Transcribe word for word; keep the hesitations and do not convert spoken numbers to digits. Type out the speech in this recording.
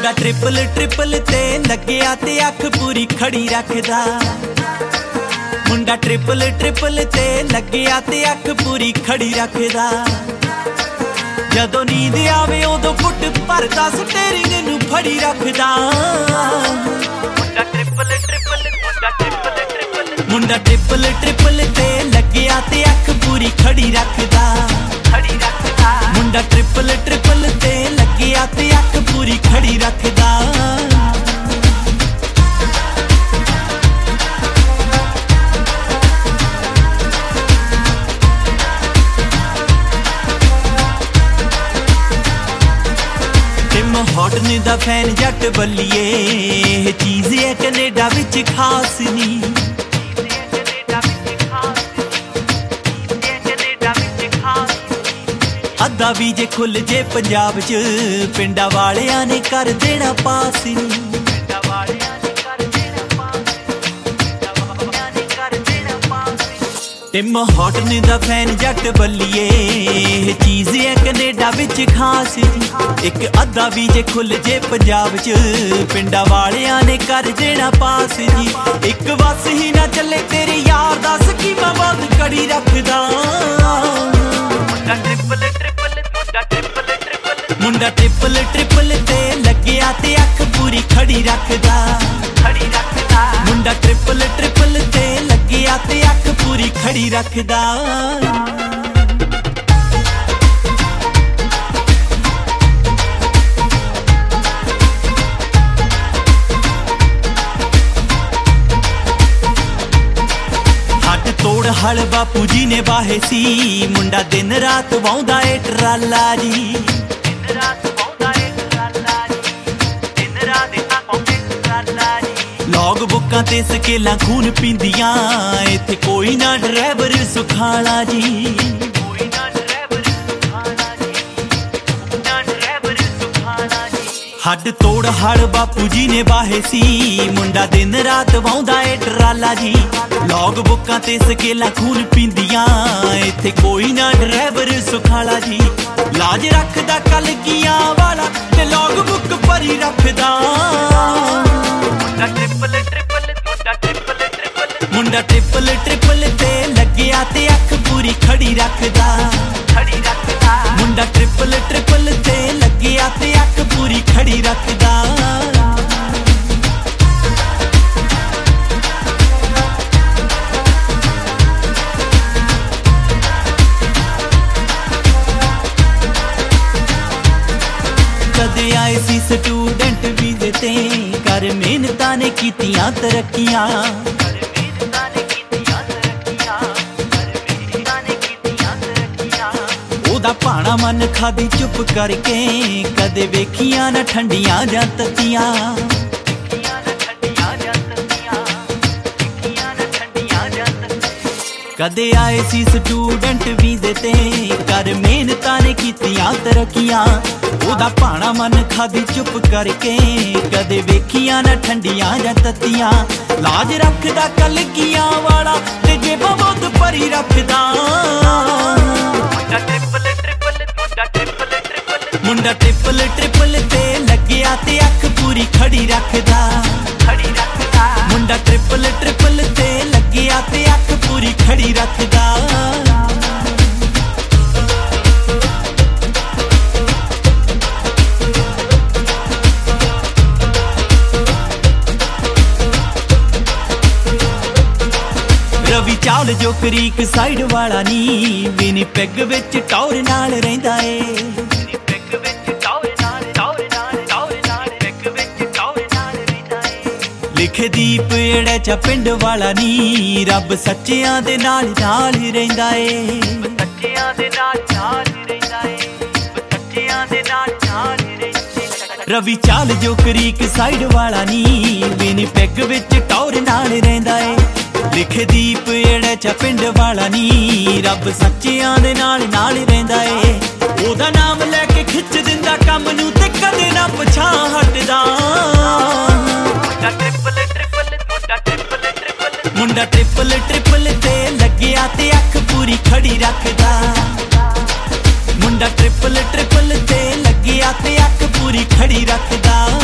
मुंडा triple triple ते लग्या ते अख पूरी खड़ी रखदा। मुंडा ट्रिपल ट्रिपल ते लग्या ते अख पूरी खड़ी रखदा। जदों नींद आवे उदों घुट भरदा स्टीयरिंग नूं फड़ी रखदा। मुंडा ट्रिपल ट्रिपल मुंडा ट्रिपल ट्रिपल मुंडा ट्रिपल ट्रिपल ते लग्या ते अख पूरी खड़ी रखदा। खड़ी रखदा। मुंडा ट्रिपल ट्रिपल ते लग्या ते अख पूरी खड़ी रखदा। हॉट ने दा फैन जट बल्लिए चीज़ है कनेडा विच खास नी। अद्धा भी जे खुल जे पंजाब च पिंडा वालियां ने कर देना पास नी। टिम हॉट ने दा फैन जट बल्लिए चीज़ है कनेडा विच खास नी। एक अद्धा भी जे खुल जे पंजाब च पिंडा वालियां ने कर देना पास जी। एक बस ही ना चले तेरे यार दा स्कीमां बहुत कड़ी रखदा। मुंडा ट्रिपल ट्रिपल मुंडा ट्रिपल ट्रिपल मुंडा ट्रिपल ट्रिपल ते लग्या ते अख पूरी खड़ी रखदा। खड़ी रखदा। मुंडा ट्रिपल ट्रिपल ते लग्या ते अख पूरी खड़ी रखदा। तोड़ हल बापू जी ने बाहे सी मुंडा दिन रात वाउंदा ए ट्राला जी। दिन रात वाउंदा ए ट्राला जी। दिन रात वाउंदा ए ट्राला जी। लॉग बुक्कां ते स्केलां खून पींदियां इत्थे कोई ना ड्राइवर सुखाला जी। कोई ना ड्राइवर सुखाला जी। ना ड्राइवर सुखाला जी। हड तोड़ हल बापू जी ने बाहे सी मुंडा दिन रात वाउंदा ए ट्राला जी। लॉग बुक्कां ते स्केलां खून पींदियां इत्थे कोई ना ड्राइवर सुखाला जी। लाज रखदा कलगियां वाला ते लॉग बुक भरी रखदा। मुंडा ट्रिपल ट्रिपल मुंडा ट्रिपल ट्रिपल मुंडा ट्रिपल ट्रिपल ते लग्या ते अख पूरी खड़ी रखदा। खड़ी रखदा। मुंडा ट्रिपल ट्रिपल ते लग्या ते अख पूरी खड़ी रखदा। कदे आए सी स्टूडेंट वीज़े ते कर मेहनतां ने कीतियां तरक्कियां। ओदा भाना मन खादी चुप करके कदे वेखियां ना ठंडियां जां तत्तियां। कदे आए सी स्टूडेंट वीज़े ते कर मेहनतां ने कीतियां तरक्कियां। ओदा भाना मन खादी चुप करके कदे वेखियां ना ठंडियां जां तत्तियां। लाज रखदा कलगियां वाला ते जेबां बहुत भरी रखदा। मुंडा ट्रिपल ट्रिपल मुंडा ट्रिपल ट्रिपल मुंडा ट्रिपल ट्रिपल ते लग्या ते अख पूरी खड़ी रखदा। खड़ी रखदा। मुंडा ट्रिपल ट्रिपल ते लग्या ते अख पूरी खड़ी रखदा। रवि चावल जो क्रीक साइड वाला नी विनी पैग विच टौर नाल रहिंदा ए। लिखे दीप एड़े चा पिंड वाला नी रब सच्चियां दे नाल नाल रहिंदा ए। सच्चियां दे नाल नाल रहिंदा ए। सच्चियां दे नाल नाल रहिंदा। रवि चाल जो क्रीक साइड वाला नी विनी पैग विच टौर नाल रहिंदा ए। लिखे दीप एड़े चा पिंड वाला नी रब सच्चियां दे नाल नाल रहिंदा ए। ओदा नाम लैके खिच दिंदा कम नूं ते कदे ना पछां हटदा। मुंडा ट्रिपल ट्रिपल मुंडा ट्रिपल ट्रिपल मुंडा ट्रिपल ट्रिपल ते लग्या ते अख पूरी खड़ी रखदा। मुंडा ट्रिपल ट्रिपल ते लग्या ते अख पूरी खड़ी रखदा।